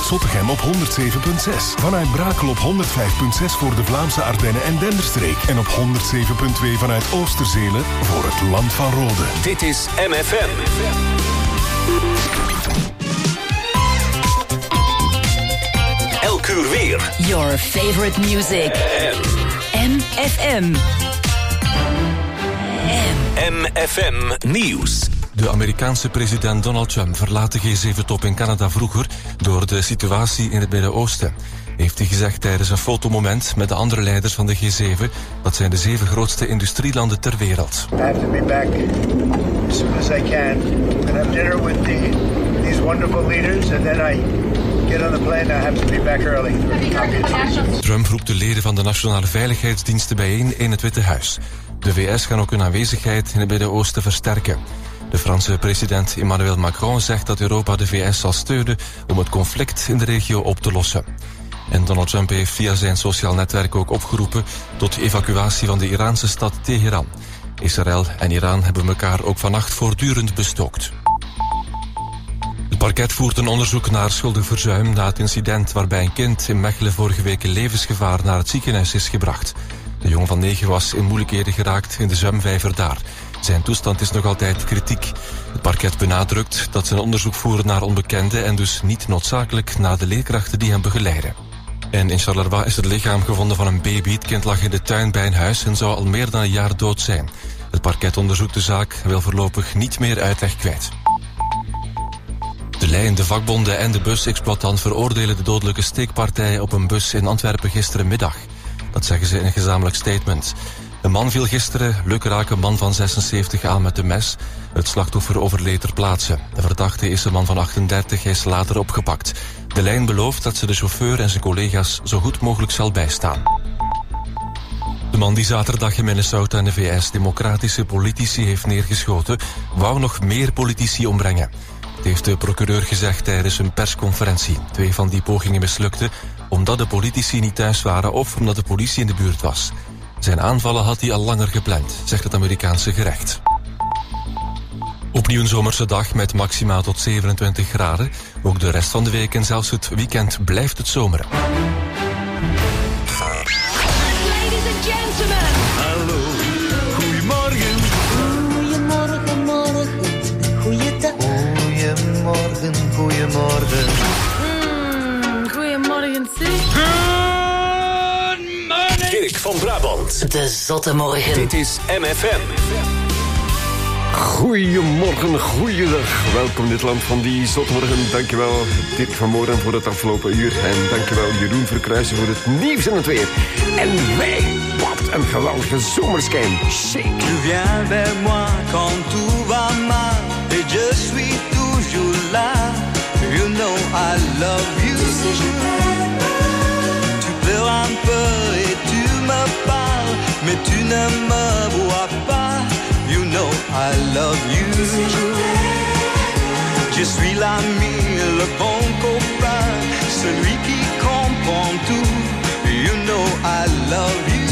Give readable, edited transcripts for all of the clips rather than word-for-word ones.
vanuit Zottegem op 107.6. Vanuit Brakel op 105.6 voor de Vlaamse Ardennen en Denderstreek. En op 107.2 vanuit Oosterzelen voor het Land van Rode. Dit is MFM. Elk uur weer. Your favorite music. MFM. MFM Nieuws. De Amerikaanse president Donald Trump verlaat de G7-top in Canada vroeger door de situatie in het Midden-Oosten. Heeft hij gezegd tijdens een fotomoment met de andere leiders van de G7. Dat zijn de 7 grootste industrielanden ter wereld. I have to be back as soon as I can and have dinner with these wonderful leaders and then I get on the plane. I have to be back early. Trump roept de leden van de nationale veiligheidsdiensten bijeen in het Witte Huis. De VS gaan ook hun aanwezigheid in het Midden-Oosten versterken. De Franse president Emmanuel Macron zegt dat Europa de VS zal steunen om het conflict in de regio op te lossen. En Donald Trump heeft via zijn sociaal netwerk ook opgeroepen tot evacuatie van de Iraanse stad Teheran. Israël en Iran hebben elkaar ook vannacht voortdurend bestookt. Het parket voert een onderzoek naar schuldig verzuim na het incident waarbij een kind in Mechelen vorige week in levensgevaar naar het ziekenhuis is gebracht. De jongen van 9 was in moeilijkheden geraakt in de zwemvijver daar. Zijn toestand is nog altijd kritiek. Het parket benadrukt dat ze een onderzoek voeren naar onbekenden en dus niet noodzakelijk naar de leerkrachten die hem begeleiden. En in Charleroi is het lichaam gevonden van een baby. Het kind lag in de tuin bij een huis en zou al meer dan een jaar dood zijn. Het parket onderzoekt de zaak en wil voorlopig niet meer uitleg kwijt. De lijn, de vakbonden en de busexploitant veroordelen de dodelijke steekpartij op een bus in Antwerpen gisterenmiddag. Dat zeggen ze in een gezamenlijk statement. Een man viel gisteren, lukraak een man van 76 aan met een mes. Het slachtoffer overleed ter plaatse. De verdachte is een man van 38, hij is later opgepakt. De lijn belooft dat ze de chauffeur en zijn collega's zo goed mogelijk zal bijstaan. De man die zaterdag in Minnesota in de VS democratische politici heeft neergeschoten, wou nog meer politici ombrengen. Dat heeft de procureur gezegd tijdens een persconferentie. 2 van die pogingen mislukten omdat de politici niet thuis waren of omdat de politie in de buurt was. Zijn aanvallen had hij al langer gepland, zegt het Amerikaanse gerecht. Opnieuw een zomerse dag met maxima tot 27 graden. Ook de rest van de week en zelfs het weekend blijft het zomeren. Ladies and gentlemen. Hallo, goedemorgen. Goedemorgen, morgen, goeiedag. Goedemorgen, goedemorgen. Goedemorgen, zeg. Dirk van Brabant. De zotte morgen. Dit is MFM. Goedemorgen, goeiedag. Welkom in dit land van die zotmorgen. Dankjewel Dirk van Moren voor het afgelopen uur. En dankjewel Jeroen Verkruijsen voor het nieuws en het weer. En wij, wat een geweldige zomerschijn. Shake. Tu viens vers moi quand tout va mal et je suis toujours là. You know I love you. Tu pleures un peu et tu me parles, mais tu ne me vois pas. You know I love you. Je suis l'ami, le bon copain, celui qui comprend tout. You know I love you.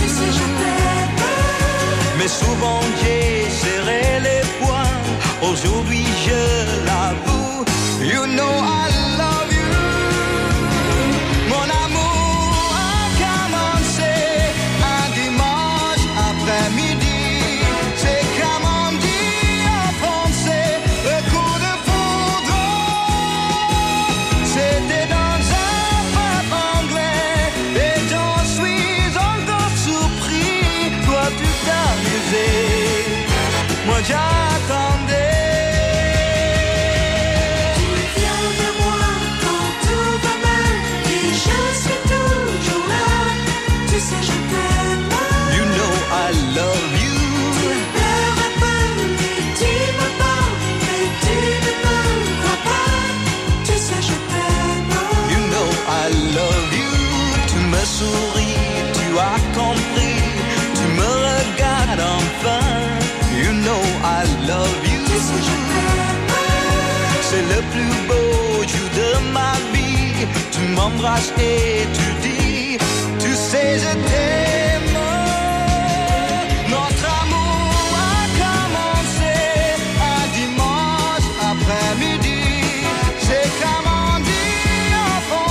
Mais souvent j'ai serré les poings. Aujourd'hui je l'avoue. You know I love you. Mon amour a commencé un dimanche après-midi. Moi j'attendais. Tu viens vers moi quand tout va mal et je suis toujours là. Tu sais je t'aime. You know I love you. Tu pleures un peu et tu me parles, mais tu ne me crois pas. Tu sais je t'aime. You know I love you. Tu me souris, tu as compris. Tu me regardes enfin. You know I love you. C'est le plus beau jour de ma vie. Tu m'embrasses et tu dis, tu sais je t'aime. Notre amour a commencé un dimanche après-midi. C'est comme on dit en français.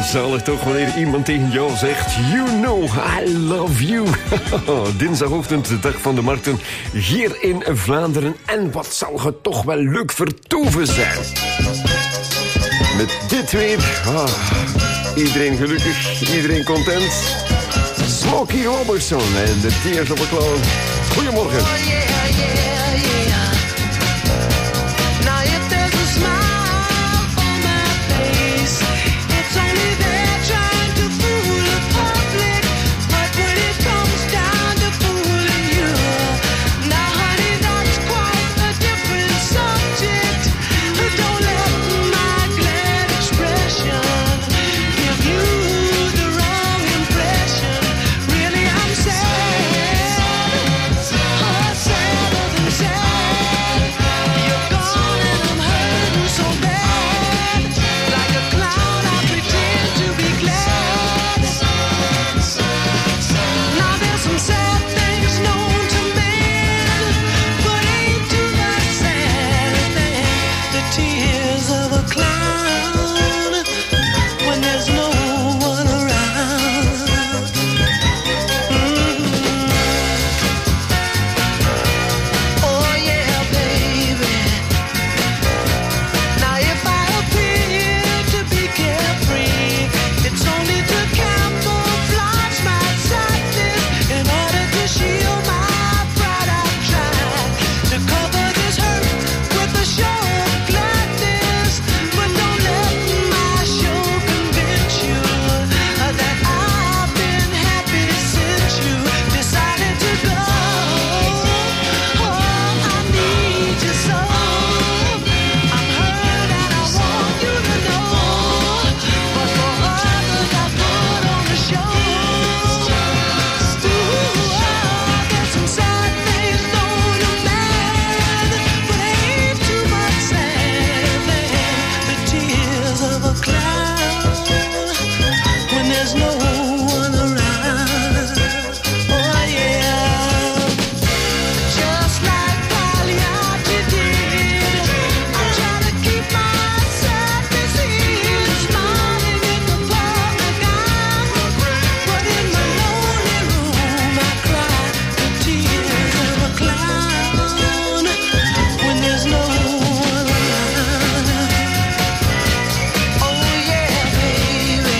zalig toch wanneer iemand tegen jou zegt... You know I love you. Dinsdagochtend, de dag van de markten, hier in Vlaanderen. En wat zal het toch wel leuk vertoeven zijn. Met dit weer, iedereen gelukkig, iedereen content. Smokey Robertson en The Tears of a Clown. Goedemorgen. Oh, yeah, yeah, yeah. Now if there's a smile on my face, it's only there trying to fool the public. But when it comes down to fooling you, now honey, that's quite a different subject. Don't let my glad expression give you the wrong impression. Really, I'm sad. Oh, sadder than sad. You're gone and I'm hurting so bad. Like a clown, I pretend to be glad. Now there's some sad things known to man, but ain't too much sadder than the tears of a clown when there's no one around. Oh yeah, baby. Now if I appear to be carefree, it's only to camouflage my sadness. In order to shield my pride, I've tried to cover this hurt with a show of gladness. But don't let my show convince you that I've been happy since you decided to go. Oh, I need you so. I'm hurt and I want you to know. But for others I put on the show. There's some sad things known to man, but ain't too much sadder than the tears of a clown when there's no one around. Oh yeah, just like Pagliacci did. I try to keep my sadness hid, smiling at the public eye. But in my lonely room I cry the tears of a clown when there's no one around. Oh yeah, baby.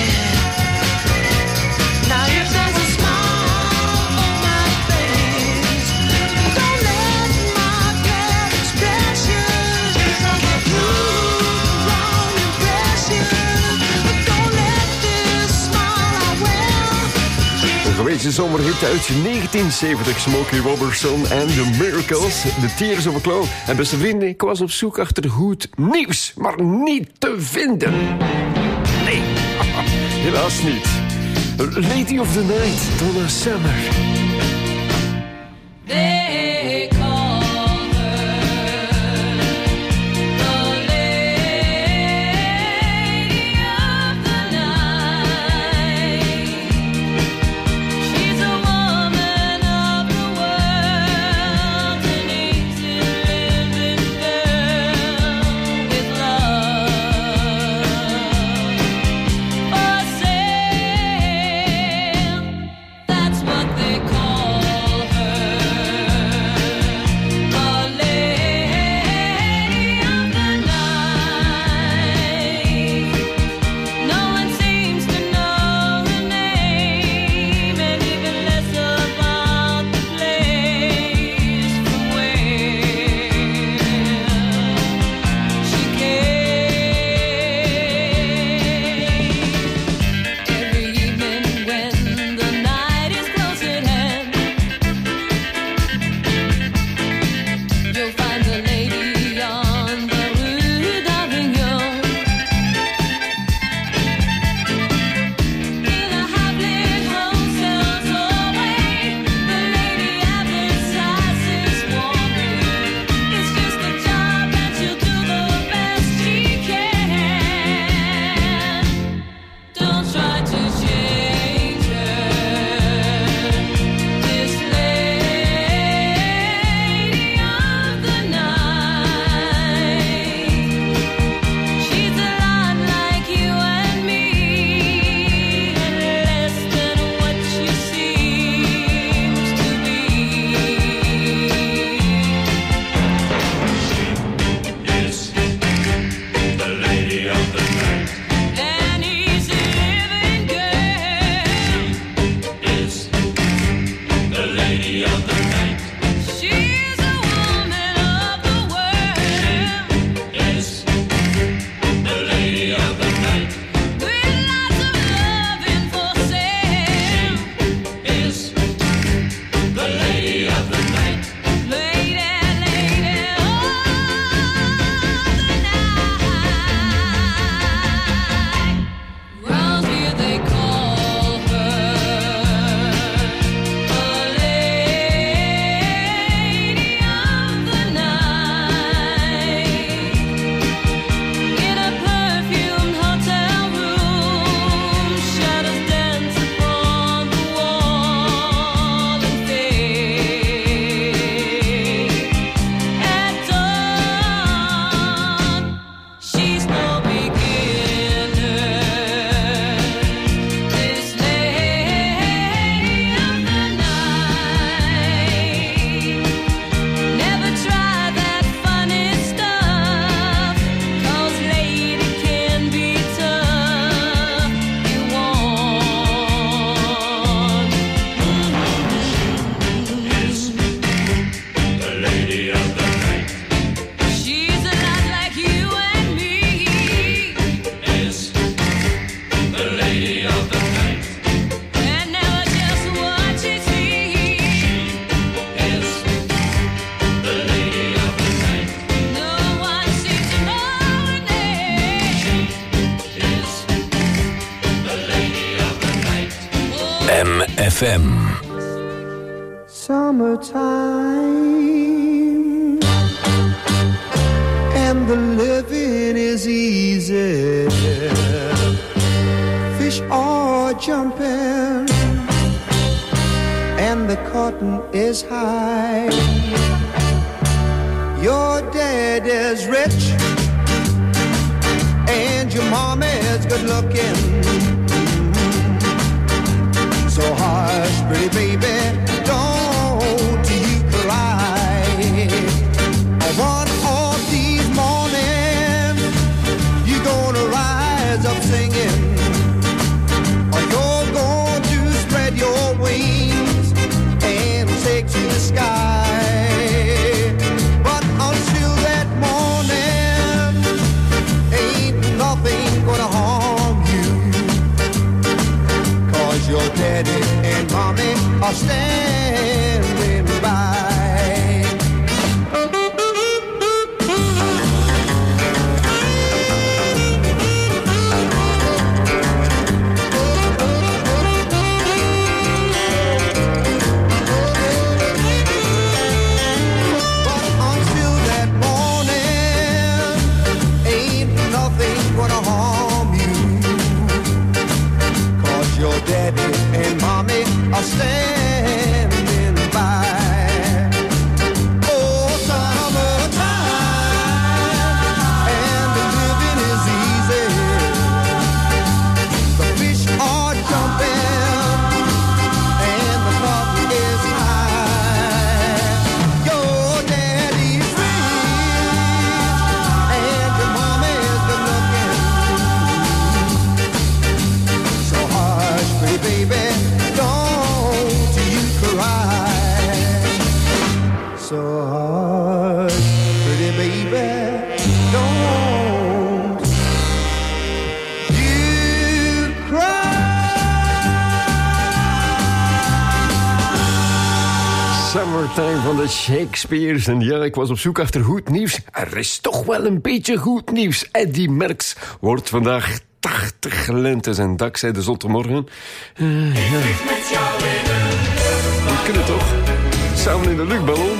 Now if there's a smile on my face, don't let my glad expression give you the wrong impression. Don't let this smile I wear. Een gewezen zomerhit uit 1970, Smokey Robertson en The Miracles, The Tears of a Clown. En beste vrienden, ik was op zoek achter goed nieuws, maar niet te vinden. Nee, helaas niet. Lady of the Night, Donna Summer. They call her the Lady of the Night. She's a woman of the world, an easy living girl with love for sale. That's what they call FM. Summertime and the living is easy. Fish are jumping and the cotton is high. Your dad is rich and your mom is good looking. So hush, pretty baby, don't you cry. One of these mornings, you're gonna rise up singing, or you're going to spread your wings and take to the sky. But until that morning, ain't nothing gonna harm you, 'cause your daddy and mommy are standing by. Daddy and mommy are standing by. Oh, summertime, and the living is easy. The fish are jumping, and the cotton is high. Your daddy's rich, and your mama is good looking. So hush, pretty baby, don't you cry. So hush, pretty baby, don't you cry. Summertime van de Shakespeares. En ja, ik was op zoek achter goed nieuws. Er is toch wel een beetje goed nieuws. Eddy Merckx wordt vandaag 80 lentes en dankzij de zottermorgen. Ja. We kunnen toch? Samen in de luchtballon.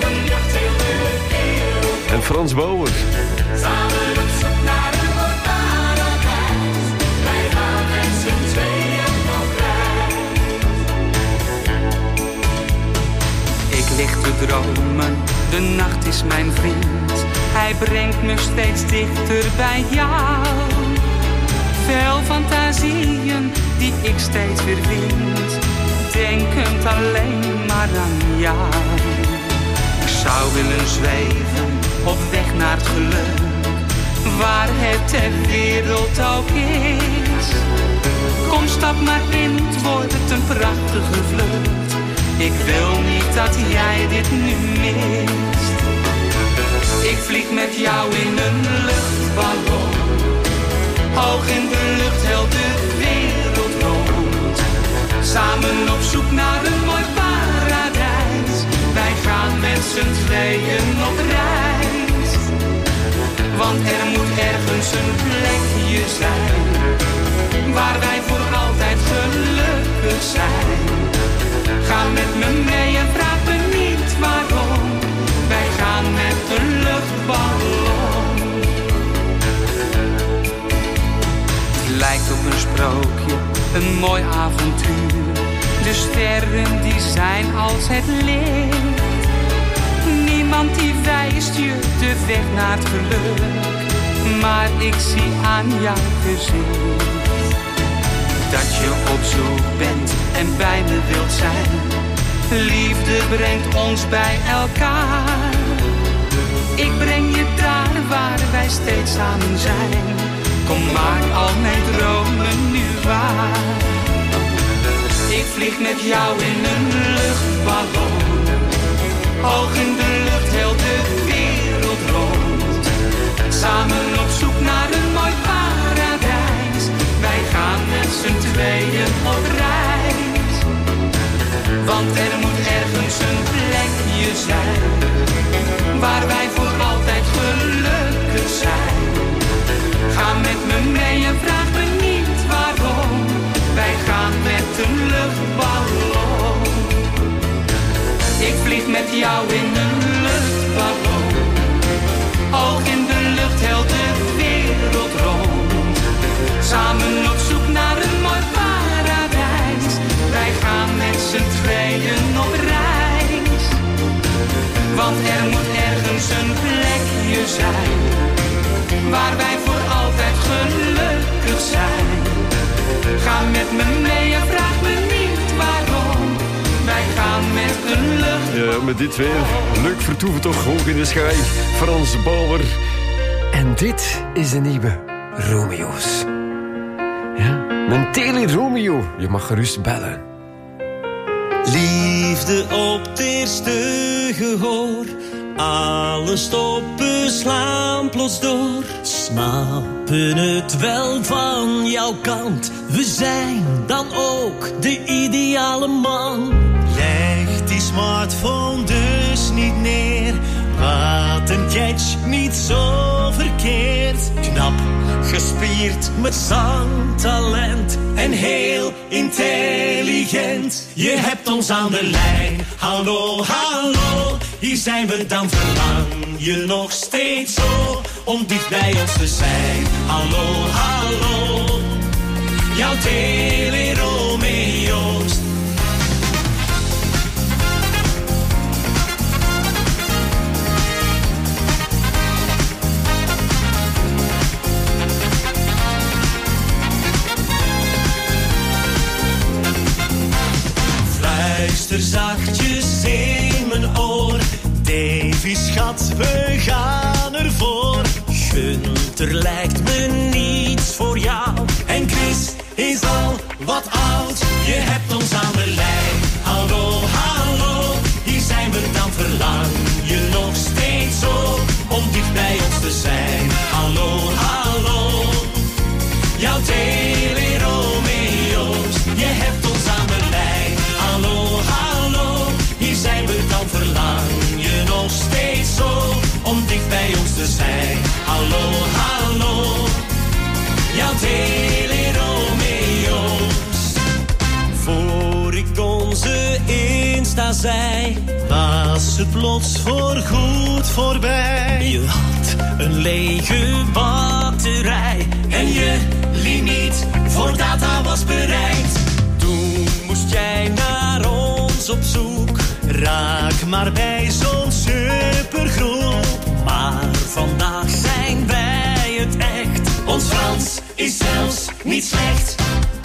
En Frans Bauer. Samen op zoek naar een mooi paradijs. Wij gaan met z'n tweeën op reis. Ik lig te dromen, de nacht is mijn vriend. Hij brengt me steeds dichter bij jou. Veel fantasieën die ik steeds weer vind, denkend alleen maar aan jou. Ik zou willen zweven op weg naar het geluk, waar het ter wereld ook is. Kom, stap maar in, het wordt een prachtige vlucht. Ik wil niet dat jij dit nu mist. Ik vlieg met jou in een luchtballon, hoog in de lucht, heel de wereld rond. Samen op zoek naar een mooi paradijs. Wij gaan met z'n tweeën op reis. Want er moet ergens een plekje zijn, waar wij voor altijd gelukkig zijn. Ga met me mee en vraag me niet waarom. Wij gaan met een luchtballon. Lijkt op een sprookje, een mooi avontuur. De sterren die zijn als het licht. Niemand die wijst je de weg naar het geluk, maar ik zie aan jouw gezicht dat je op zoek bent en bij me wilt zijn. Liefde brengt ons bij elkaar. Ik breng je daar waar wij steeds samen zijn. Kom, maak al mijn dromen nu waar. Ik vlieg met jou in een luchtballon, hoog in de lucht, heel de wereld rond. Samen op zoek naar een mooi paradijs. Wij gaan met z'n tweeën op reis. Want er moet ergens een plekje zijn, waar wij voor altijd gelukkig zijn. Ga met me mee en vraag me niet waarom. Wij gaan met een luchtballon. jou in een luchtballon. Hoog in de lucht heel de wereld rond. Samen op zoek naar een mooi paradijs. Wij gaan met z'n tweeën op reis. Want er moet ergens een plekje zijn waar wij voor altijd gelukkig zijn. Ga met me mee en vraag me niet waarom. Wij gaan met een lucht. Ja, met dit weer. Leuk vertoeven toch hoog in de schij. Frans Bauer. En dit is de nieuwe Romeo's. Ja, mijn Tele Romeo. Je mag gerust bellen. Liefde op het eerste gehoor. Alle stoppen slaan plots door. Snappen het wel van jouw kant. We zijn dan ook de ideale man. Leg die smartphone dus niet neer. Wat een catch, niet zo verkeerd. Knap, gespierd met zangtalent. En heel intelligent. Je hebt ons aan de lijn. Hallo, hallo. Hier zijn we dan, verlang je nog steeds zo om dicht bij ons te zijn. Hallo, hallo. Jouw Tele Romeo's. Fluister zachtjes in mijn oor. Davy, schat, we gaan ervoor. Gunther lijkt me niets voor jou. En Chris is al wat oud. Je hebt ons aan de lijn. Hallo, hallo. Hier zijn we dan, verlang je nog steeds zo om dicht bij ons te zijn. Hallo, hallo. Jouw Tele Romeo's. Je hebt ons aan de lijn. Hallo, hallo. Hier zijn we dan, verlang je nog steeds zo om dicht bij ons te zijn. Hallo, hallo. Jouw Tele Romeo's. Voor ik onze Insta zei, was het plots voorgoed voorbij. Je had een lege batterij en je limiet voor data was bereikt. Toen moest jij naar ons op zoek. Raak maar bij zo'n supergroep. Maar vandaag zijn wij het echt. Ons Frans is zelfs niet slecht.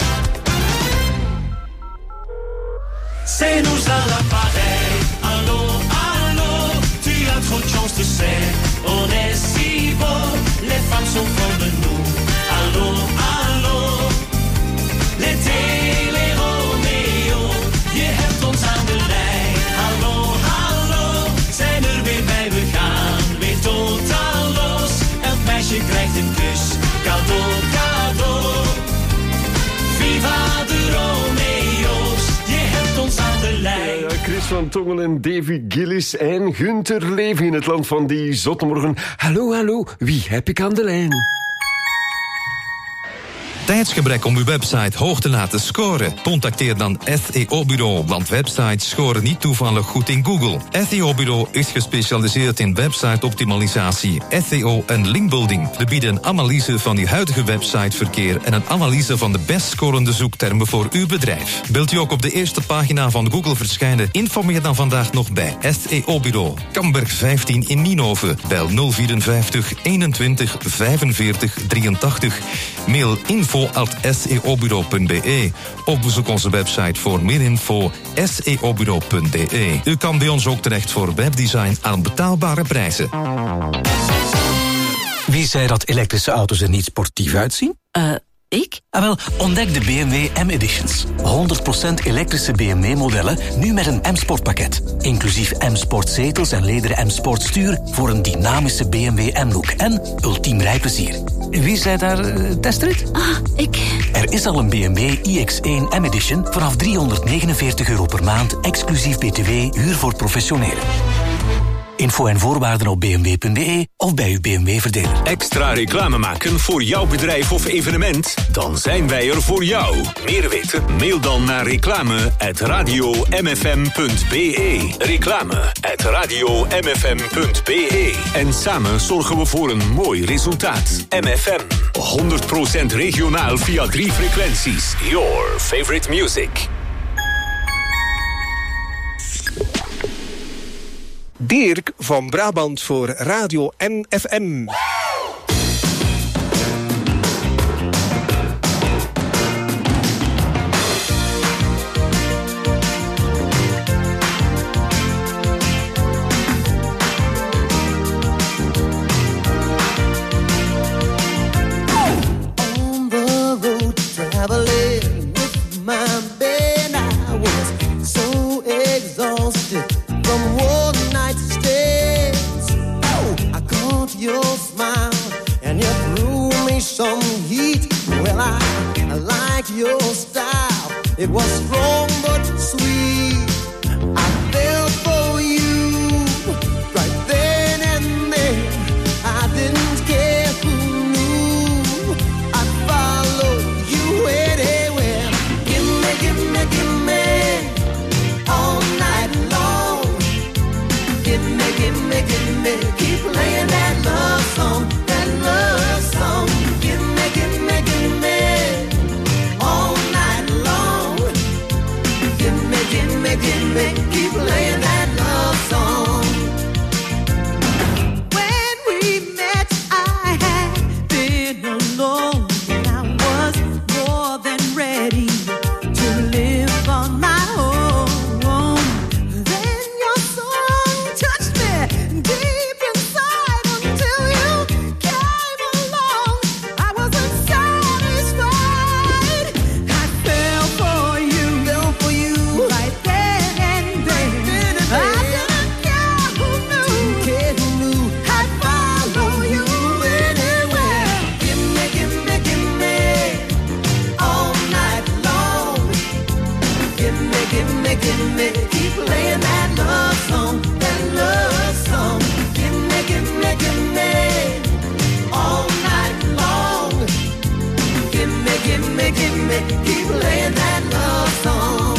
C'est nous à l'appareil. Allô, allô. Tu as trop de chance de ser. On est si beau. Les femmes sont folles de nous. Allô, allô. Les Tele Romeo. Je hebt ons aan de lijn. Hallo, hallo. Zijn er weer bij, we gaan weer totaal los. Elk meisje krijgt een kus. Cadeau, cadeau. Viva de Romeo's. Je hebt ons aan de lijn. Ja, Chris van Tongel en Davy Gillis en Gunther leven in het land van die zottemorgen. Hallo, hallo. Wie heb ik aan de lijn? Tijdsgebrek om uw website hoog te laten scoren? Contacteer dan SEO-bureau, want websites scoren niet toevallig goed in Google. SEO-bureau is gespecialiseerd in website-optimalisatie, SEO en linkbuilding. We bieden een analyse van uw huidige websiteverkeer en een analyse van de best scorende zoektermen voor uw bedrijf. Wilt u ook op de eerste pagina van Google verschijnen? Informeer dan vandaag nog bij SEO-bureau. Kamberg 15 in Nienhoven. Bel 054 21 45 83. Mail info@seobureau.be of bezoek onze website voor meer info seobureau.be. U kan bij ons ook terecht voor webdesign aan betaalbare prijzen. Wie zei dat elektrische auto's er niet sportief uitzien? Ik? Ah, wel, ontdek de BMW M-Editions. 100% elektrische BMW-modellen, nu met een M-Sport-pakket. Inclusief M-Sport zetels en lederen M-Sport stuur voor een dynamische BMW M-look en ultiem rijplezier. Wie zei daar testrit? Ik. Er is al een BMW iX1 M-Edition vanaf €349 per maand, exclusief BTW, huur voor professionelen. Info en voorwaarden op bmw.be of bij uw BMW-verdeler. Extra reclame maken voor jouw bedrijf of evenement? Dan zijn wij er voor jou. Meer weten? Mail dan naar reclame@radiomfm.be. Reclame@radiomfm.be. En samen zorgen we voor een mooi resultaat. MFM. 100% regionaal via 3 frequenties. Your favorite music. Dirk van Brabant voor Radio MFM. It was strong but sweet. I fell for you right then and there. I didn't care who knew. I'd follow you anywhere. Gimme, gimme, gimme all night long. Gimme, gimme, gimme, keep playing that love song, that love song. Gimme, gimme, gimme all night long. Gimme, gimme, gimme, keep playing that love song. When we met, I had been alone, and I was more than ready to live on my own. Then your song touched me deep inside until you came along. I wasn't satisfied. I fell for you right then and there. I didn't care who knew. I'd follow you anywhere. Gimme, gimme, gimme all night long. Gimme, gimme, gimme, keep playing that love song, that love song. Gimme, gimme, gimme all night long. Gimme, gimme, gimme, keep playing that love song.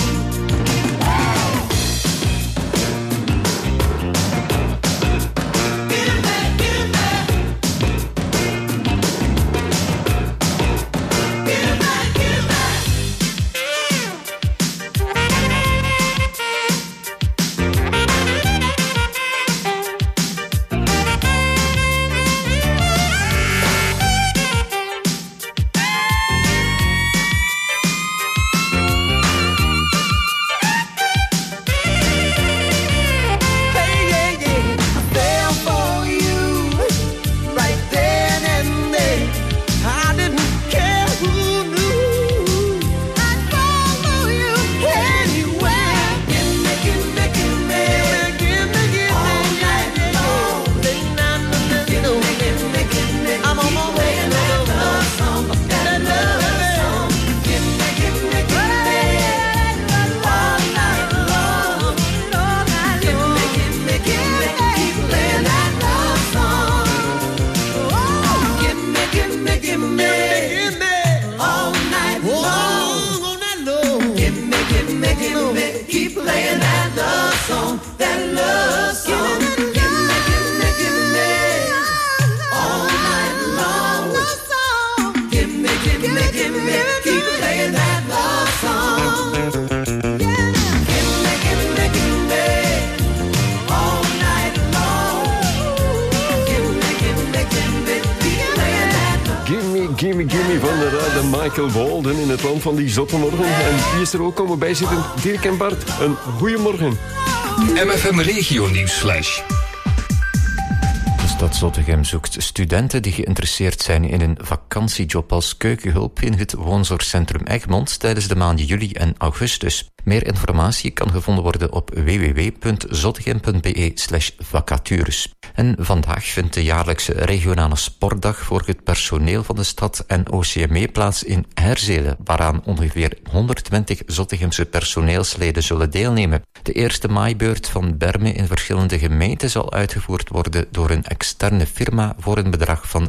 Keep playing that love song, that love song. Gimme, gimme, gimme all night long. Gimme, gimme, gimme, keep playing that love song. Gimme, gimme, gimme all night long. Gimme, gimme, gimme, keep playing that love. Gimme, gimme, gimme van de raden Michael Walden in het land van die zotte morgen. En wie is er ook komen bijzitten? Dirk en Bart, een goeiemorgen. MFM Regio Nieuwsflash. Stad Zottegem zoekt studenten die geïnteresseerd zijn in een vakantiejob als keukenhulp in het woonzorgcentrum Egmond tijdens de maanden juli en augustus. Meer informatie kan gevonden worden op www.zottegem.be/vacatures. En vandaag vindt de jaarlijkse regionale sportdag voor het personeel van de stad en OCME plaats in Herzelen, waaraan ongeveer 120 Zottegemse personeelsleden zullen deelnemen. De eerste maaibeurt van Berme in verschillende gemeenten zal uitgevoerd worden door een externe firma voor een bedrag van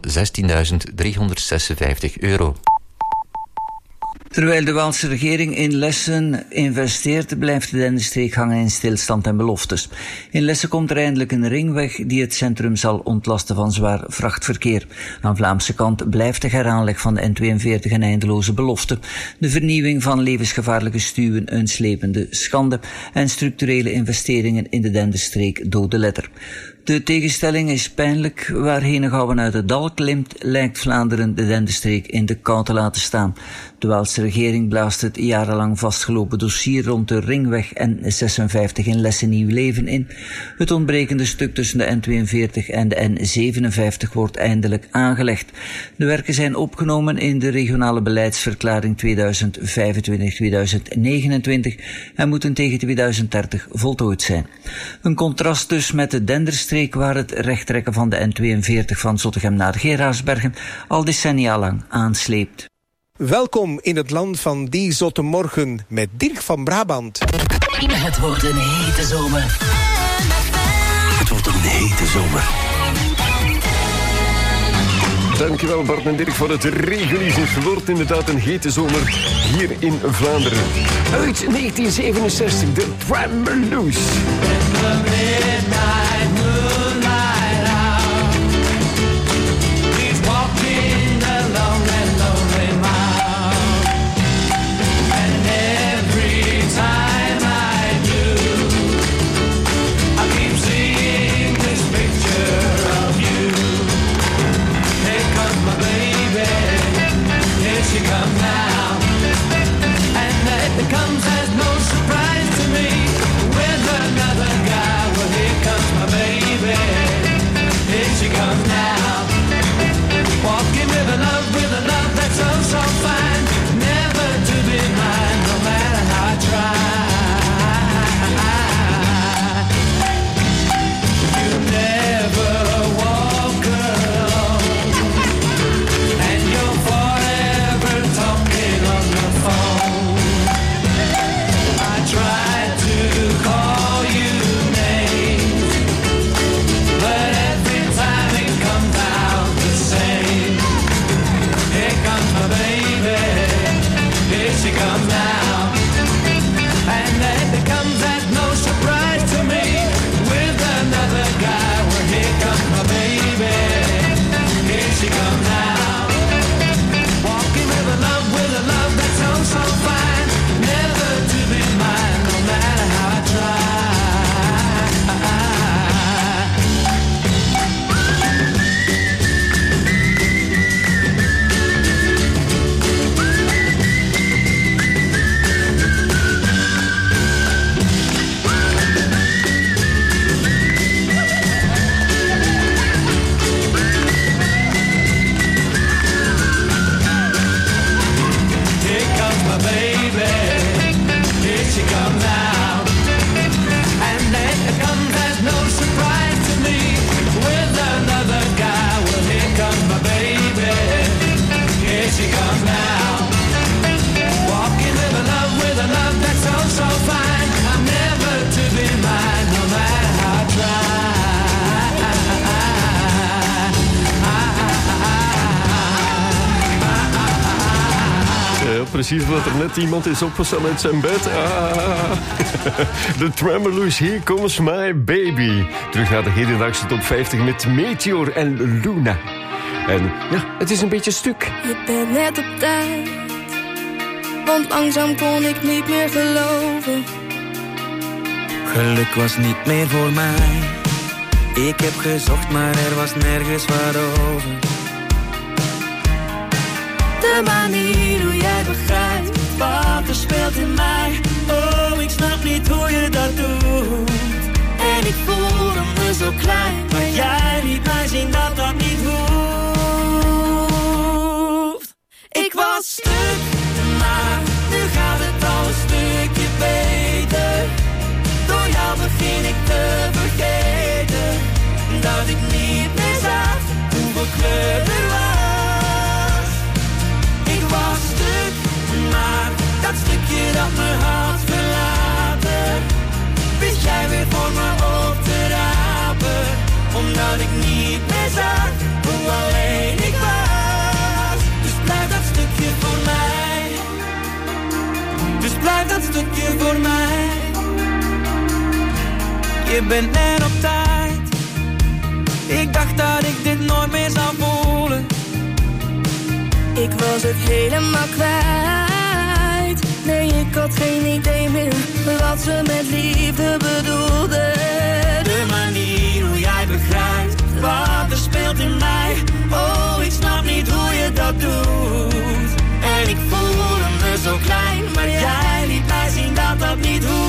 €16.356. Terwijl de Waalse regering in Lessen investeert, blijft de Denderstreek hangen in stilstand en beloftes. In Lessen komt er eindelijk een ringweg die het centrum zal ontlasten van zwaar vrachtverkeer. Aan Vlaamse kant blijft de heraanleg van de N42 een eindeloze belofte. De vernieuwing van levensgevaarlijke stuwen een slepende schande en structurele investeringen in de Denderstreek dode letter. De tegenstelling is pijnlijk. Waar Henegouwen uit het dal klimt, lijkt Vlaanderen de Denderstreek in de kou te laten staan. De Waalse regering blaast het jarenlang vastgelopen dossier rond de ringweg N56 in Lessen nieuw leven in. Het ontbrekende stuk tussen de N42 en de N57 wordt eindelijk aangelegd. De werken zijn opgenomen in de regionale beleidsverklaring 2025-2029 en moeten tegen 2030 voltooid zijn. Een contrast dus met de Denderstreek, waar het rechttrekken van de N42 van Zottegem naar Geraardsbergen al decennia lang aansleept. Welkom in het land van die zotte morgen met Dirk van Brabant. Het wordt een hete zomer. Het wordt een hete zomer. Dankjewel Bart en Dirk voor het regionieuws. Het wordt inderdaad een hete zomer hier in Vlaanderen. Uit 1967, de Tremoloos. Comes as no surprise to me with another guy. Well, here comes my baby. Here she comes now. Walking with a love that's oh so fine. Never to be mine, no matter how I try. You never walk alone, and you're forever talking on the phone. Tried to call you names, but every time it comes out the same. Here comes my baby, here she comes now, and it comes as no surprise to me with another guy. Well, here comes my baby, here she comes now, walking with a love that's oh so fine, never to be mine, no matter how I try. Here comes my baby, here she comes now, and it comes as no surprise to me with another guy. Well, here comes my baby, here she comes now, walking with a love that's oh so fine. I'm never to be mine, no matter how I try. Ja, precies wat er net iemand is opgestaan uit zijn bed. De Tremoloos, Here Comes My Baby. Terug naar de hedendaagse top 50 met Meteor en Luna. En ja, het is een beetje stuk. Je bent net op tijd, want langzaam kon ik niet meer geloven. Geluk was niet meer voor mij. Ik heb gezocht, maar er was nergens waarover. De manier hoe jij begrijpt wat er speelt in mij. Oh, ik snap niet hoe je dat doet. En ik voelde me zo klein, maar jij liet mij zien omdat ik niet meer zag hoe alleen ik was. Dus blijf dat stukje voor mij. Dus blijf dat stukje voor mij. Je bent net op tijd. Ik dacht dat ik dit nooit meer zou voelen. Ik was het helemaal kwijt. Nee, ik had geen idee meer wat ze met liefde bedoelden. De manier hoe jij begrijpt wat er speelt in mij. Oh, ik snap niet hoe je dat doet. En ik voelde me zo klein, maar jij liet mij zien dat dat niet hoeft.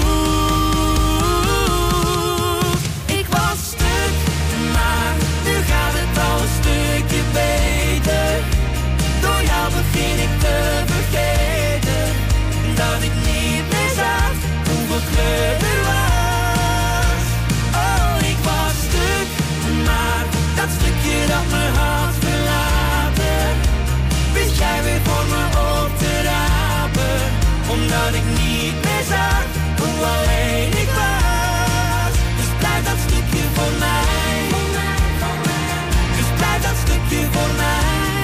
Ik was stuk, maar nu gaat het al een stukje beter. Door jou begin ik te vergeten dat ik niet meer zag hoeveel kleur er was. Oh, ik was stuk, maar dat stukje dat me had verlaten, wist jij weer voor me op te rapen. Omdat ik niet meer zag hoe alleen ik was. Dus blijf dat stukje voor mij. Dus blijf dat stukje voor mij.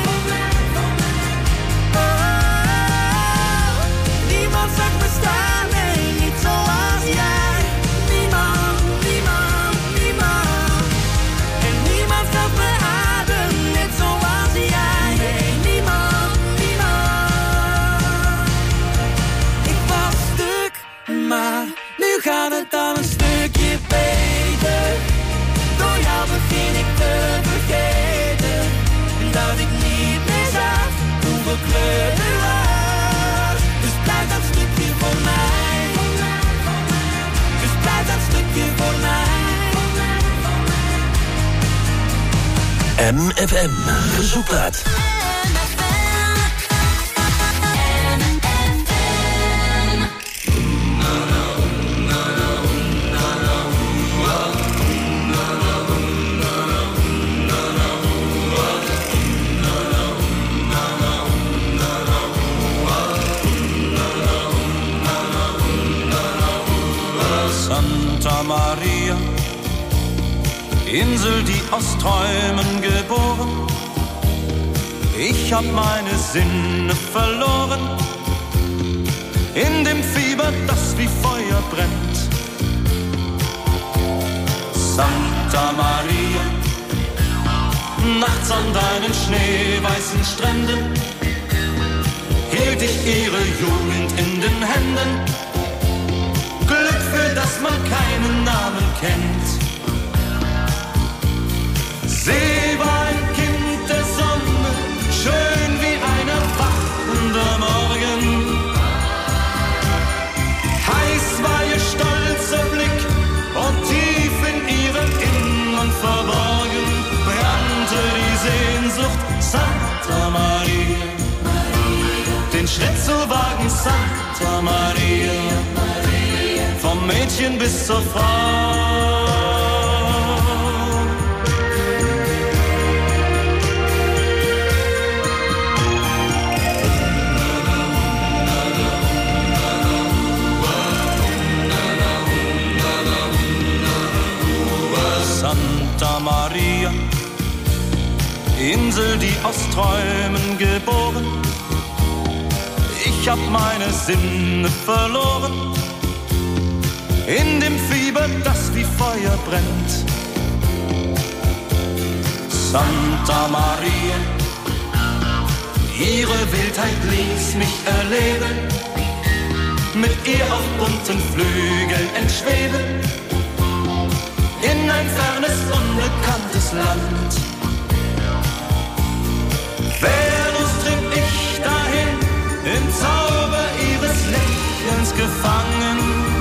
Niemand zag me staan, nee, niet zoals jij. Niemand, niemand, niemand. En niemand gaf me adem, net zoals jij. Nee, niemand, niemand. Ik was stuk, maar nu gaat het al een stukje beter. Door jou begin ik te vergeten dat ik niet meer zag hoeveel kleur er was. Blijf dat stukje voor mij. Dus blijf dat stukje voor mij. MFM Verzoekplaat. Santa Maria, Insel, die aus Träumen geboren. Ich hab meine Sinne verloren in dem Fieber, das wie Feuer brennt. Santa Maria, nachts an deinen schneeweißen Stränden hielt ich ihre Jugend in den Händen. Glück, für das man keinen Namen kennt. Sie war ein Kind der Sonne, schön wie ein erwachender Morgen. Heiß war ihr stolzer Blick und tief in ihrem Innern verborgen brannte die Sehnsucht. Santa Maria, den Schritt zu wagen, Santa Maria. Vom Mädchen bis zur Frau. Santa Maria, Insel, die aus Träumen geboren. Ich hab meine Sinne verloren in dem Fieber, das wie Feuer brennt. Santa Maria, ihre Wildheit ließ mich erleben, mit ihr auf bunten Flügeln entschweben, in ein fernes, unbekanntes Land. Venus trieb ich dahin, im Zauber ihres Lächelns gefangen.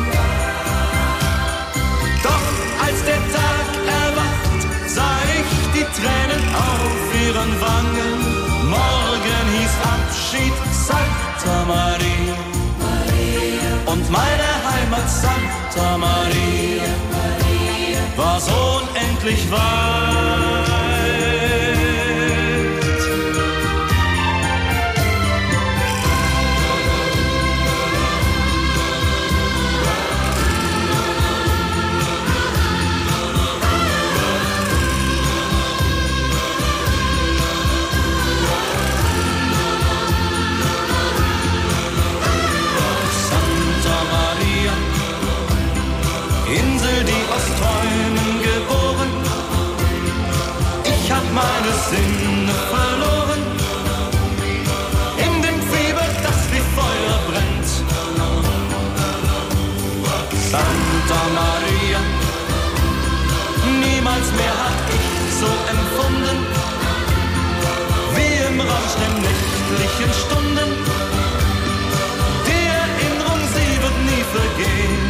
Doch als der Tag erwacht, sah ich die Tränen auf ihren Wangen. Morgen hieß Abschied, Santa Maria. Und meine Heimat, Santa Maria, war so unendlich weit. Sinne verloren, in dem Fieber, das wie Feuer brennt. Santa Maria, niemals mehr hab ich so empfunden, wie im Rausch der nächtlichen Stunden. Die Erinnerung, sie wird nie vergehen.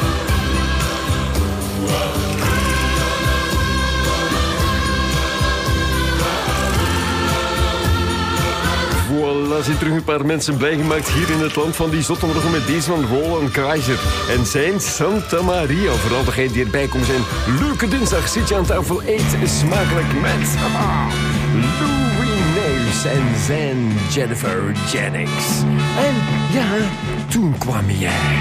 Voilà, zijn terug een paar mensen blij gemaakt hier in het land van die zottemorgen met deze van Roland Kaiser en zijn Santa Maria. Vooral degene die erbij komt zijn leuke dinsdag. Zit je aan tafel, eet smakelijk met Louis Neus en zijn Jennifer Jennings. En ja, toen kwam jij.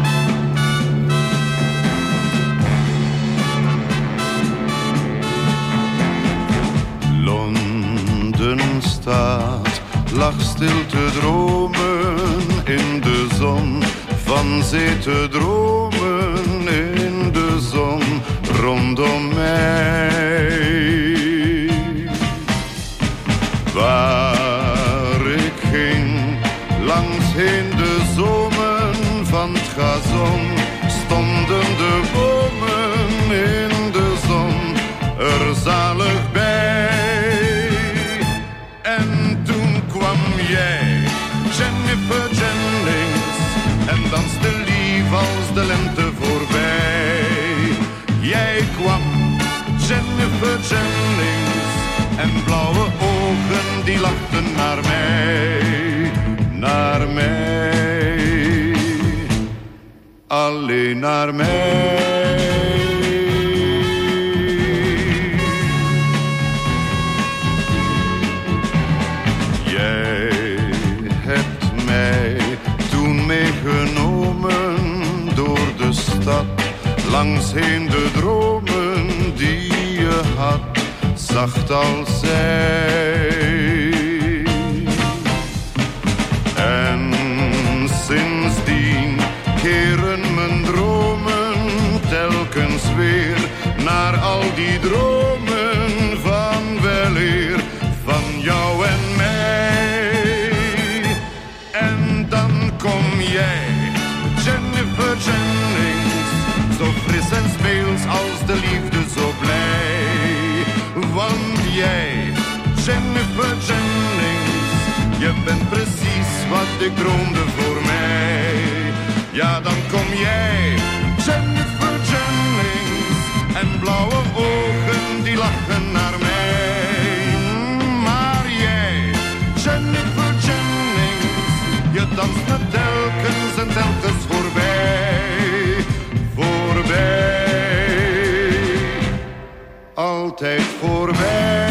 Londen staat, lag stil te dromen in de zon, van zee te dromen in de zon rondom mij. Waar ik ging, langs heen de zomen van het gazon, stonden de bomen in de zon er zalig bij. En toen kwam jij, Jennifer Jennings, en danste lief als de lente voorbij. Jij kwam, Jennifer Jennings, en blauwe ogen die lachten naar mij, naar mij, alleen naar mij. Meegenomen door de stad, langs heen de dromen die je had, zacht als zij. En sindsdien keren mijn dromen telkens weer naar al die dromen van weleer, van jou en mij. En dan kom jij, Jennifer Jennings, zo fris en speels als de liefde zo blij. Want jij, Jennifer Jennings, je bent precies wat ik droomde voor mij. Ja, dan kom jij, Jennifer Jennings, en blauwe ogen die lachen naar mij. Maar jij, Jennifer Jennings, je danst me telkens en telkens voorbij, voorbij, altijd voorbij,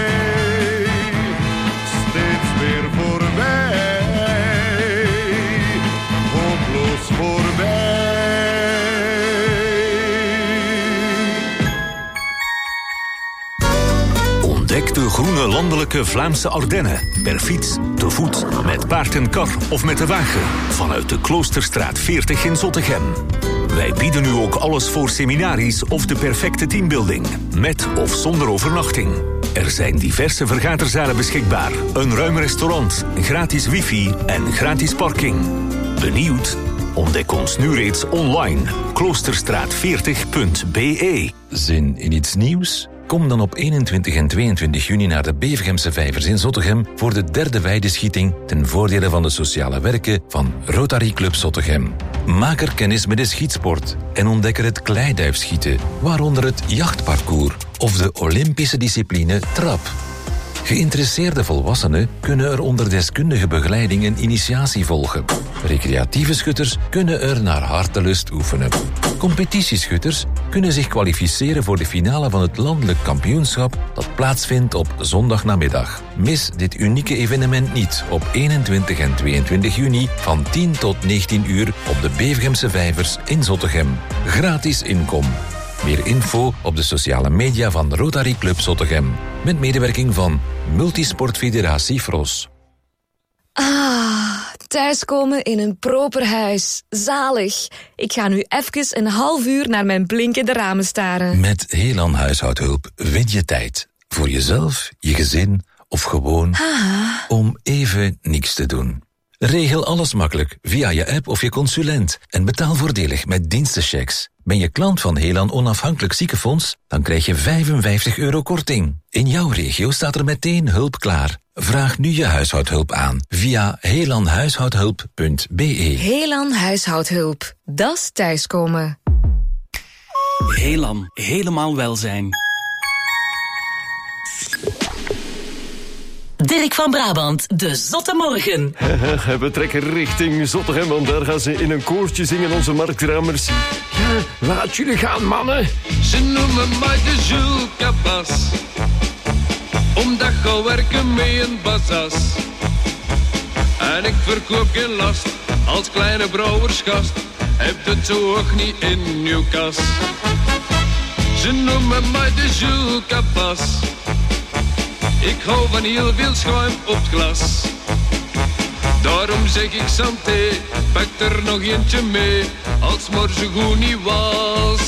steeds weer voorbij, hopeloos voorbij. Ontdek de groene landelijke Vlaamse Ardennen. Per fiets, te voet, met paard en kar of met de wagen. Vanuit de Kloosterstraat 40 in Zottegem. Wij bieden nu ook alles voor seminaries of de perfecte teambuilding. Met of zonder overnachting. Er zijn diverse vergaderzalen beschikbaar. Een ruim restaurant, gratis wifi en gratis parking. Benieuwd? Ontdek ons nu reeds online. Kloosterstraat40.be. Zin in iets nieuws? Kom dan op 21 en 22 juni naar de Bevergemse Vijvers in Zottegem voor de derde weideschieting ten voordele van de sociale werken van Rotary Club Zottegem. Maak er kennis met de schietsport en ontdek er het kleiduifschieten, waaronder het jachtparcours of de Olympische discipline trap. Geïnteresseerde volwassenen kunnen er onder deskundige begeleiding een initiatie volgen. Recreatieve schutters kunnen er naar hartelust oefenen. Competitieschutters kunnen zich kwalificeren voor de finale van het landelijk kampioenschap dat plaatsvindt op zondagnamiddag. Mis dit unieke evenement niet op 21 en 22 juni van 10 tot 19 uur op de Bevergemse Vijvers in Zottegem. Gratis inkom. Meer info op de sociale media van Rotary Club Zottegem. Met medewerking van Multisportfederatie Fros. Thuiskomen in een proper huis. Zalig. Ik ga nu even een half uur naar mijn blinkende ramen staren. Met Helan Huishoudhulp win je tijd. Voor jezelf, je gezin of gewoon om even niks te doen. Regel alles makkelijk via je app of je consulent en betaal voordelig met dienstenchecks. Ben je klant van Helan Onafhankelijk Ziekenfonds? Dan krijg je €55 korting. In jouw regio staat er meteen hulp klaar. Vraag nu je huishoudhulp aan via helanhuishoudhulp.be. Helan Huishoudhulp. Dat is thuiskomen. Helan, helemaal welzijn. Dirk van Brabant, de Zotte Morgen. We trekken richting Zottegem, want daar gaan ze in een koortje zingen, onze marktramers. Ja, laat jullie gaan, mannen. Ze noemen mij de Jules Cabas, omdat ik werken mee een bazas. En ik verkoop geen last, als kleine brouwersgast. Heb het zo hoog niet in uw kas. Ze noemen mij de Jules Cabas. Ik hou van heel veel schuim op het glas. Daarom zeg ik santé, pak er nog eentje mee, als morgen goed niet was.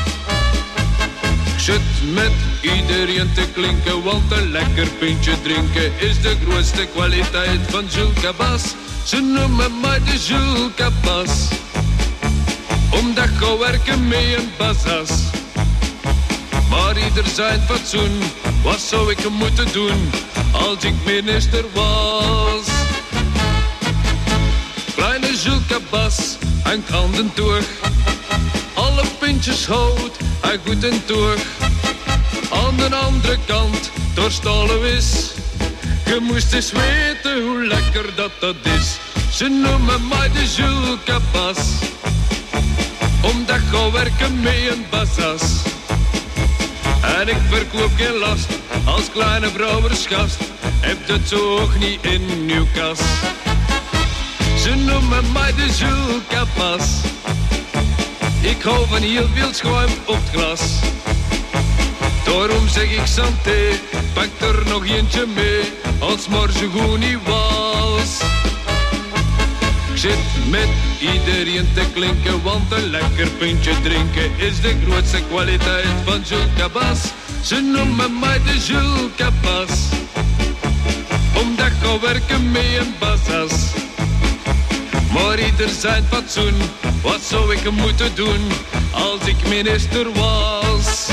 Ik zit met iedereen te klinken, want een lekker pintje drinken is de grootste kwaliteit van Jules Cabas. Ze noemen mij de Jules Cabas, omdat ik ga werken mee een bazas. Maar ieder zijn fatsoen, wat zou ik moeten doen als ik minister was? Kleine Jules Cabas, en handen toeg. Alle pintjes hout, hij goed en toeg. Aan de andere kant, door stalen is. Je moest eens weten hoe lekker dat is. Ze noemen mij de Jules Cabas, omdat ik ga werken mee een bazas. En ik verkoop geen last, als kleine brouwersgast. Heb het zo hoog niet in uw kas. Ze noemen mij de Jules Cabas. Ik hou van heel veel schuim op het glas. Daarom zeg ik santé, pak er nog eentje mee, als morgen goed niet was. Ik zit met iedereen te klinken, want een lekker pintje drinken is de grootste kwaliteit van Jules Cabas. Ze noemen mij de Jules Cabas, omdat ik ga werken mee een bazas. Maar ieder zijn fatsoen, wat zou ik moeten doen als ik minister was?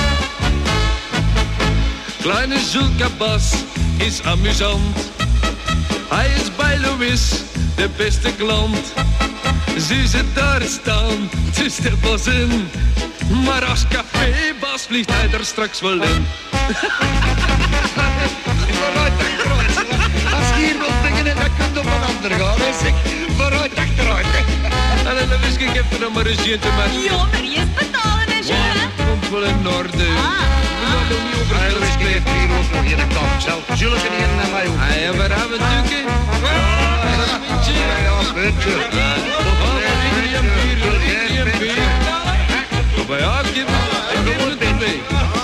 Kleine Jules Cabas is amusant, hij is bij Louis de beste klant. Zie ze daar staan, het is de bazin. Maar als cafébaas vliegt hij er straks wel in. Als je hier wilt beginnen, dan kun je op een ander gaan. Hè, zeg. Vooruit, achteruit. En dan wist ik even nog maar eens te maken. Jo, maar eerst betalen, hè, Jules. Komt wel in orde. We gaan nog niet over het spelen. Ik heb hier ook nog in de kant zelf. Jules en hier naar mij ook. Ja, waar hebben we het natuurlijk? Dat is een beetje. Ja, beetje. Ja, ik heb het mee.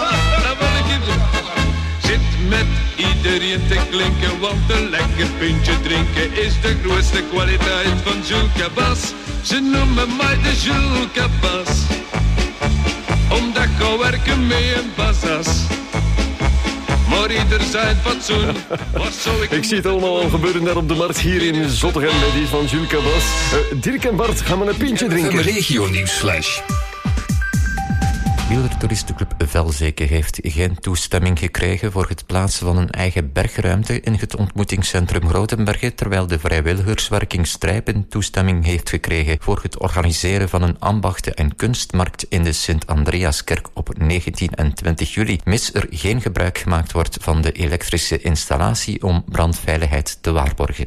Zit met iedereen te klinken, want een lekker pintje drinken is de grootste kwaliteit van Jules Cabas. Ze noemen mij de Jules Cabas, omdat ik ga werken mee een bazas. Maar ieder zijn fatsoen, wat zou ik... Ik zie het allemaal al gebeuren daar op de markt hier in Zottegem met die van Jules Cabas. Dirk en Bart, gaan we een pintje drinken? Regio Nieuwsflash. Wielertoeristenclub Velzeke heeft geen toestemming gekregen voor het plaatsen van een eigen bergruimte in het ontmoetingscentrum Grotenbergen, terwijl de vrijwilligerswerking Strijpen toestemming heeft gekregen voor het organiseren van een ambachten- en kunstmarkt in de Sint-Andreaskerk op 19 en 20 juli, mits er geen gebruik gemaakt wordt van de elektrische installatie om brandveiligheid te waarborgen.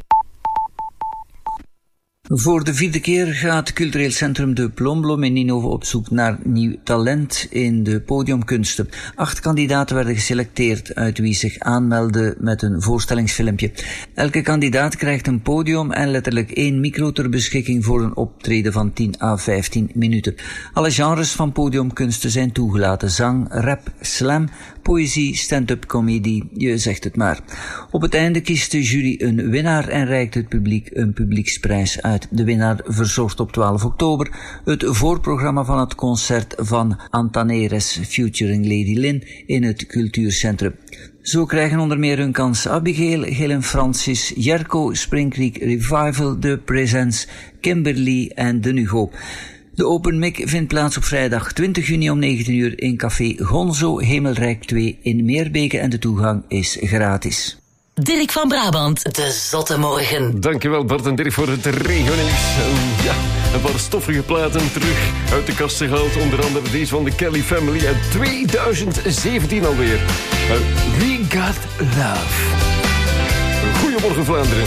Voor de 4e keer gaat cultureel centrum De Plomblom in Ninove op zoek naar nieuw talent in de podiumkunsten. 8 kandidaten werden geselecteerd, uit wie zich aanmelden met een voorstellingsfilmpje. Elke kandidaat krijgt een podium en letterlijk 1 micro ter beschikking voor een optreden van 10 à 15 minuten. Alle genres van podiumkunsten zijn toegelaten: zang, rap, slam, poëzie, stand-up comedy, je zegt het maar. Op het einde kiest de jury een winnaar en reikt het publiek een publieksprijs uit. De winnaar verzorgt op 12 oktober het voorprogramma van het concert van Antaneres featuring Lady Lynn in het cultuurcentrum. Zo krijgen onder meer hun kans Abigail, Helen Francis, Jerko, Spring Creek Revival, The Presents, Kimberly en De Nugo. De Open Mic vindt plaats op vrijdag 20 juni om 19 uur in Café Gonzo, Hemelrijk 2 in Meerbeke en de toegang is gratis. Dirk van Brabant, de Zotte Morgen. Dankjewel Bart en Dirk voor het regionieuws. Ja, een paar stoffige platen terug uit de kast gehaald. Onder andere deze van de Kelly Family uit 2017 alweer. We Got Love. Goedemorgen Vlaanderen.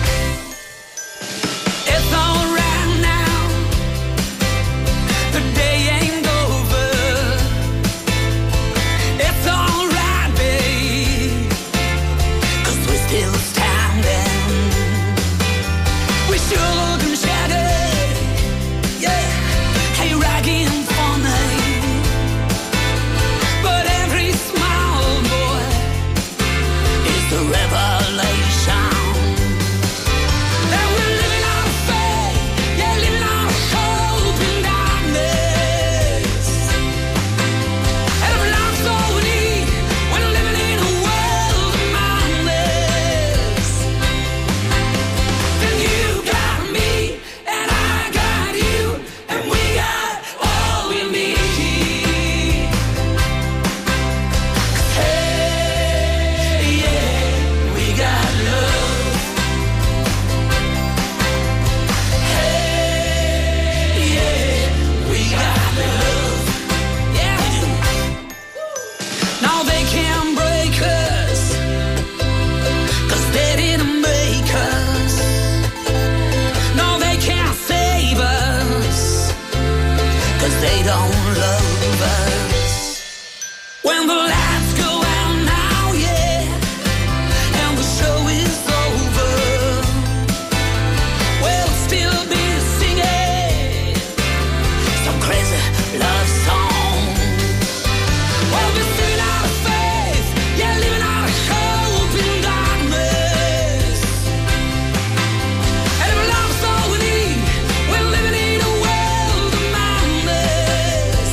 It's all right now. The day ain't over. It's all right, babe. 'Cause we're still standing. We sure look shattered. Yeah, hey, ragging funny. But every smile, boy, is the revelation. When the lights go out now, yeah, and the show is over, we'll still be singing some crazy love song. We'll be singing out of faith, yeah, living out of hope in darkness. And if love's all we need, we're living in a world of madness.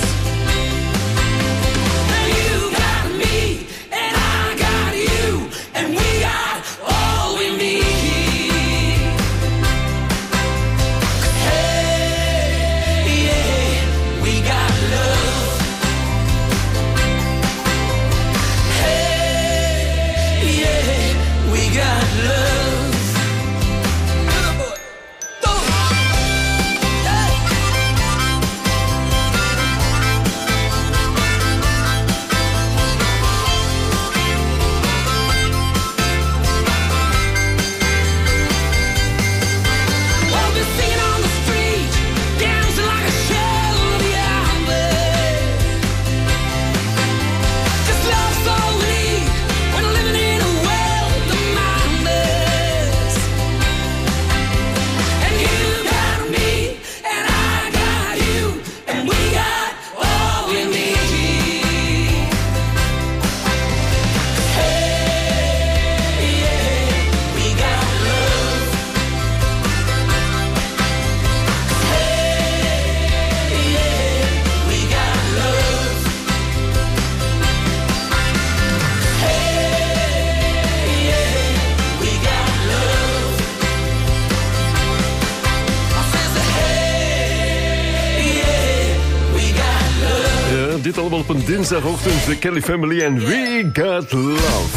Dit allemaal op een dinsdagochtend. De Kelly Family en We Got Love.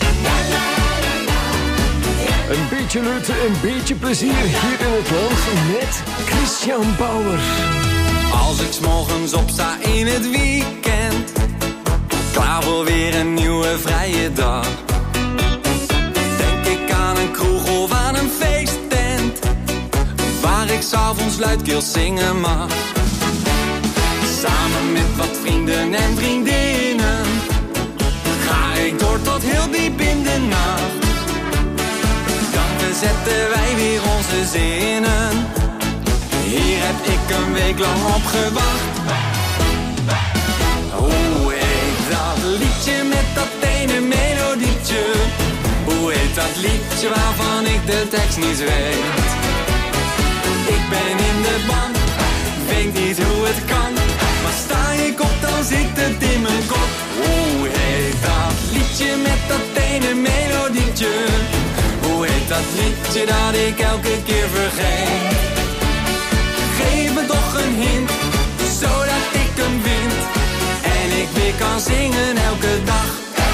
Een beetje leuten, een beetje plezier hier in het land met Christian Bauer. Als ik 's morgens opsta in het weekend, klaar voor weer een nieuwe vrije dag. Denk ik aan een kroeg of aan een feesttent, waar ik 's avonds luidkeels zingen mag. Samen met wat vrienden en vriendinnen ga ik door tot heel diep in de nacht. Dan verzetten wij weer onze zinnen. Hier heb ik een week lang op gewacht. Hoe heet dat liedje met dat ene melodietje? Hoe heet dat liedje waarvan ik de tekst niet weet? Ik ben in de ban, weet niet hoe het kan. Maar sta ik op, dan zit het in mijn kop. Hoe heet dat liedje met dat liedje dat ik elke keer vergeet. Geef me toch een hint, zodat ik hem vind. En ik weer kan zingen elke dag.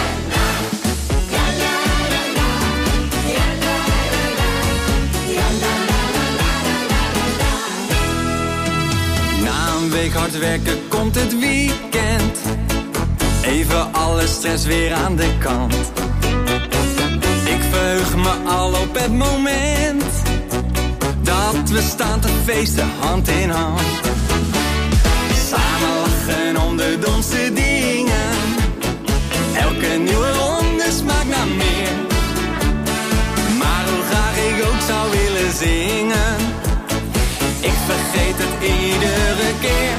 Na een week hard werken komt het weekend. Even alle stress weer aan de kant. Ik verheug me al op het moment dat we staan te feesten hand in hand. Samen lachen om de domste dingen. Elke nieuwe ronde smaakt naar meer. Maar hoe graag ik ook zou willen zingen, ik vergeet het iedere keer.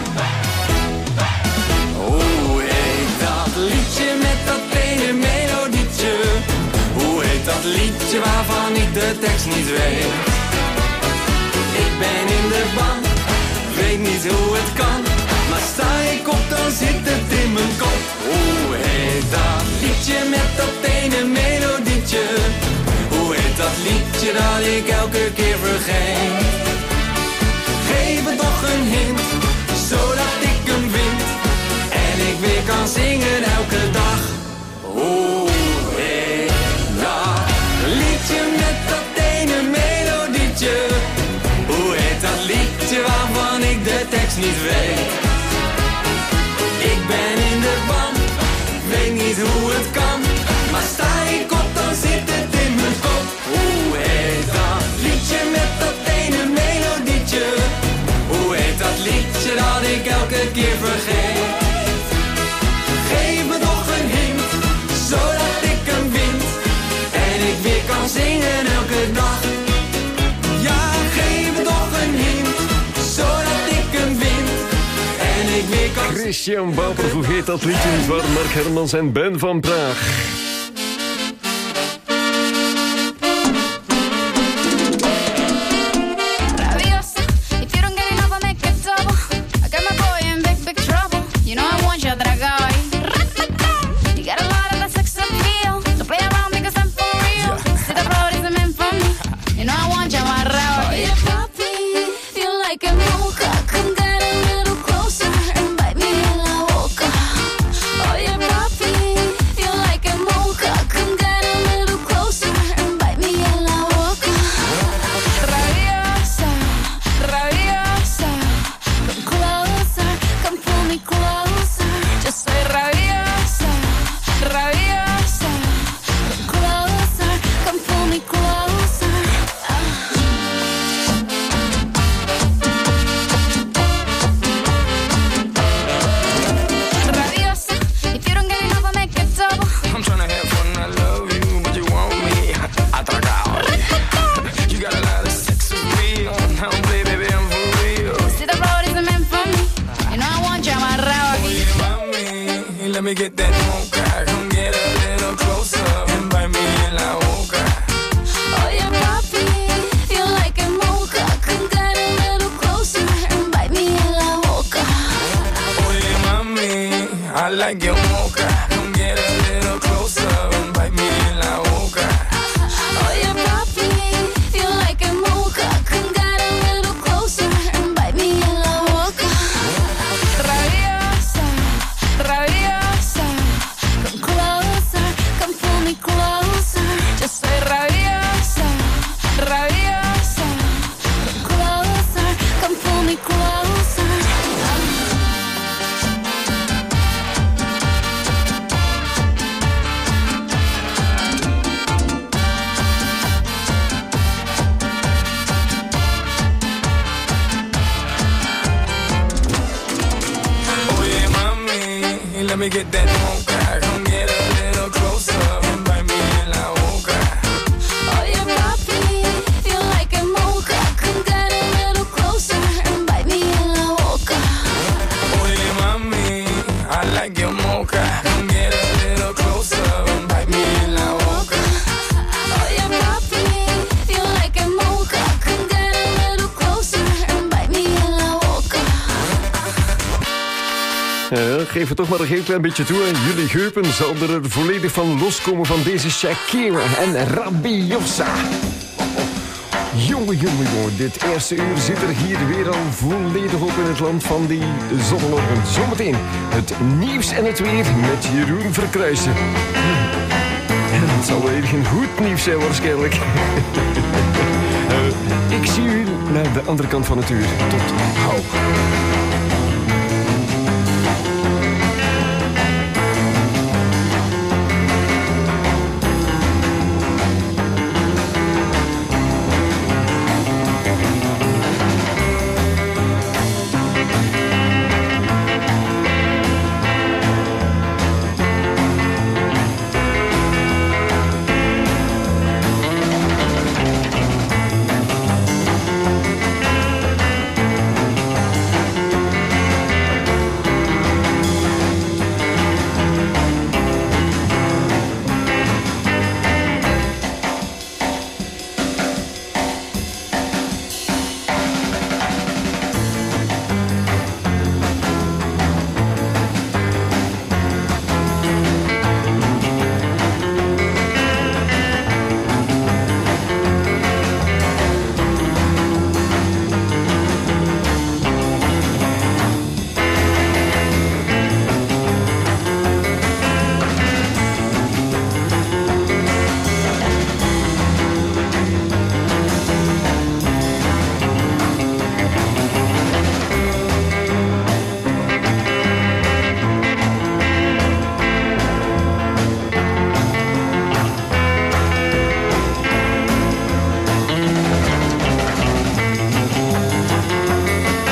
Hoe heet dat liedje met dat ene melodietje? Hoe heet dat liedje waarvan ik de tekst niet weet? Ik ben in de ban, weet niet hoe het kan. Maar sta ik op, dan zit het in mijn kop. Hoe heet dat liedje met dat ene melodietje? Hoe heet dat liedje dat ik elke keer vergeet? Geef me toch een hint, zodat ik hem vind. En ik weer kan zingen elke dag. Hoe heet dat liedje met dat ene melodietje? Hoe heet dat liedje waarvan ik de tekst niet weet? Ik ben in de ban, weet niet hoe het kan. Maar sta ik op, dan zit het in mijn kop. Hoe heet dat liedje met dat ene melodietje? Hoe heet dat liedje dat ik elke keer vergeet? Geef me nog een hint, zodat ik hem vind. En ik weer kan zingen elke dag. Ja, geef me nog een hint, zodat ik hem vind. En ik weer kan... Christian Bauper, hoe heet dat liedje niet waar? Mark Hermans en Ben van Praag. Geef het toch maar een heel klein beetje toe. En jullie geupen zal er volledig van loskomen van deze Shakira en Rabiosa. Jongen, dit eerste uur zit er hier weer al volledig op in het land van die zondagmorgen. Zometeen het nieuws en het weer met Jeroen Verkruijsen. En het zal weer geen goed nieuws zijn waarschijnlijk. Ik zie u naar de andere kant van het uur. Tot gauw.